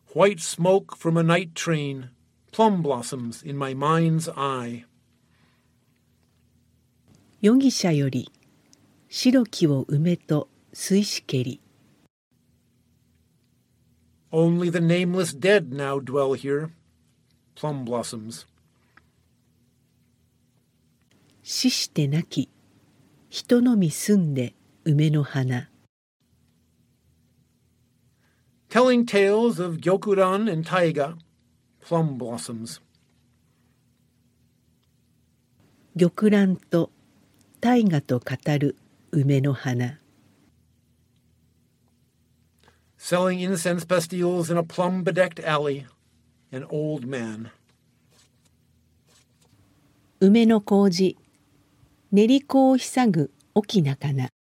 White smoke from a night train, plum blossoms in my mind's eye. 夜汽車より白きを梅と水しけり。 Only the nameless dead now dwell here, plum blossoms. 死してなき人のみ住んで梅の花。 Telling tales of Gyokuran and Taiga, plum blossoms. 玉蘭と大河と語る梅の花。 Selling incense pastilles in a plum-bedecked alley, an old man. 梅の麹練り粉をひさぐおきなかな。